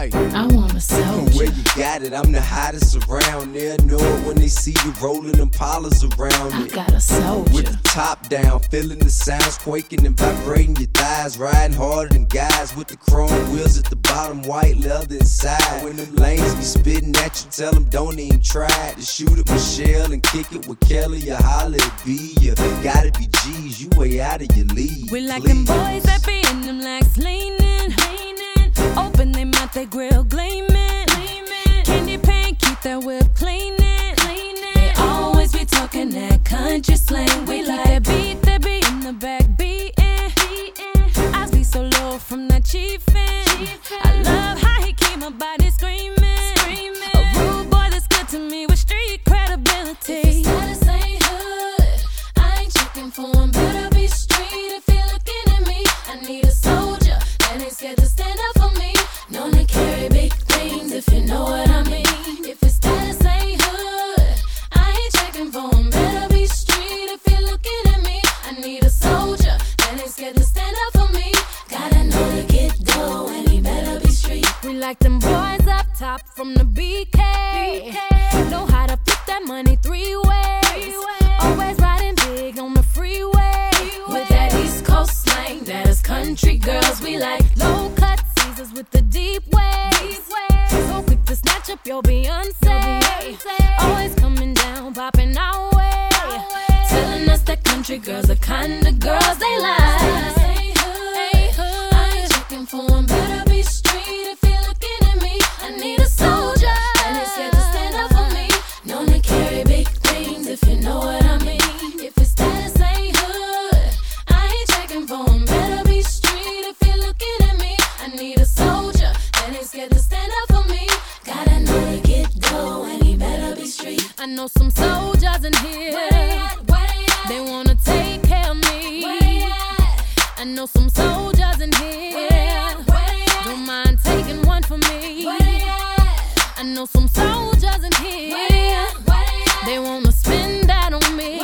I want a soldier. Where you got it, I'm the hottest around. They'll know it when they see you rolling them polars around I it. got a soldier. With the top down, feeling the sounds quaking and vibrating your thighs. Riding harder than guys with the chrome wheels at the bottom, white leather inside. When them lanes be spitting at you, tell them don't even try to shoot at Michelle and kick it with Kelly or holler at B. You gotta be G's, you way out of your league. We like them boys that be in them legs leaning. Open they mouth, they grill gleaming. Candy paint, keep that whip cleaning. They always be talking that country slang. We like that beat, they be in the back beating. I be so low from that chiefin'. I love how he keep my body screaming. A rude boy that's good to me with street credibility. If his status ain't hood, I ain't checking for him. Better be street if you're looking at me. I need a soldier that ain't scared to stand up for me. Known to carry big things if you know what I mean. If his status ain't hood, I ain't checking for him. Better be street if you're looking at me. I need a soldier that ain't scared to stand up for me. Gotta know to get dough and he better be street. We like them boys up top from the BK. Know how to flip that money three ways. Always riding big on the freeway. With that East Coast slang, that is country girls. We like low cut Caesars with the deep waves. So quick to snatch up your Beyonce. Always coming down, popping our way. Telling us that country girls are kind of girls they like. I ain't checking for him. Better be street if you're looking at me. I need a soldier that ain't scared to stand up for me. Known to carry big things if you know what I mean. If his status ain't hood, I ain't checking for him. Better be street if you're looking at me. I need a soldier that ain't scared to stand up for me. Gotta know to get dough and he better be street. I know some soldiers in here. They wanna take care of me. I know some soldiers in here. Don't mind taking one for me. I know some soldiers in here. They wanna spend that on me.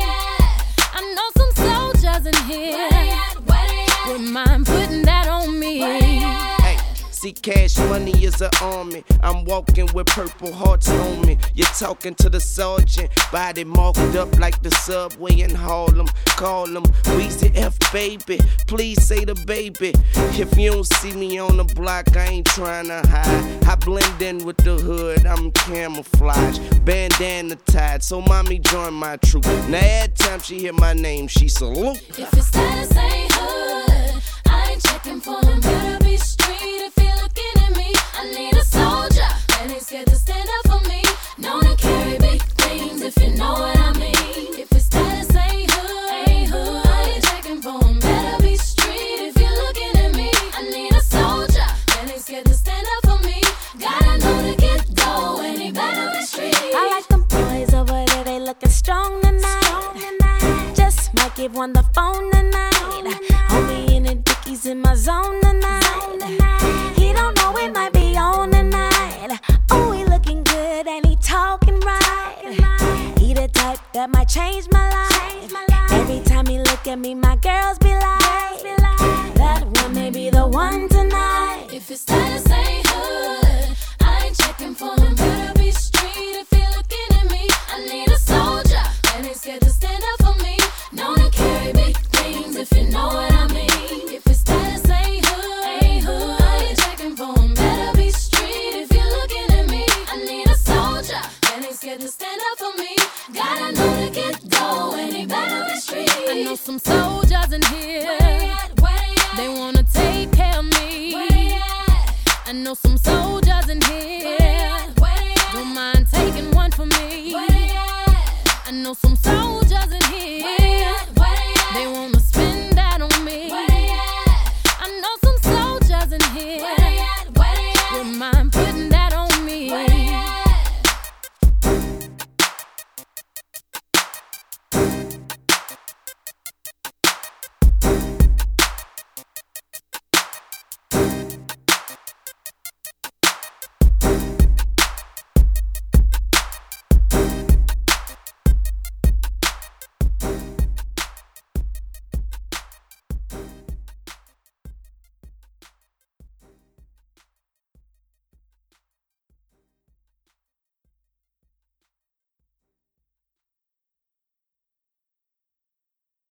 I know some soldiers in here. Wouldn't mind putting that on me. Hey, see, cash money is an army. I'm walking with purple hearts on me. You're talking to the sergeant, body marked up like the subway in Harlem. Call him Weezy F, baby. Please say the baby. If you don't see me on the block, I ain't trying to hide. I blend in with the hood, I'm camouflage. Bandana tied, so mommy join my troop. Now every time she hear my name, she salute. If his status ain't hood, I ain't checking for him. Better be street if you're looking at me. I need a soldier that ain't scared to stand up for me. Known to carry big things if you know what I mean. If his status ain't hood, I ain't checking for him. Better be street if you're looking at me. I need a soldier that ain't scared to stand up for me. Gotta know to get dough and he better be street. I like them boys over there, they looking strong tonight. Just might give one the phone tonight. Homie in the dickies in my zone tonight. He don't know it might be on tonight. Oh, he looking good and he talking right. He the type that might change my life. Every time he look at me, my girls be like, that one may be the one tonight. If his status ain't hood, I ain't checking for him. Better be street if you're looking at me. I need a soldier that ain't scared to stand up for me. Known to carry big things if you know what I mean. If his status ain't hood, I ain't checking for him. Better be street if you're looking at me. I need a soldier that ain't scared to stand up for me. Gotta know to get dough and he better be street. I know some soldiers in here. They wanna take care of me. I know some soldiers in here. Don't mind taking one for me. I know some soldiers in here. They wanna spend that on me. I know some soldiers in here. Wouldn't mind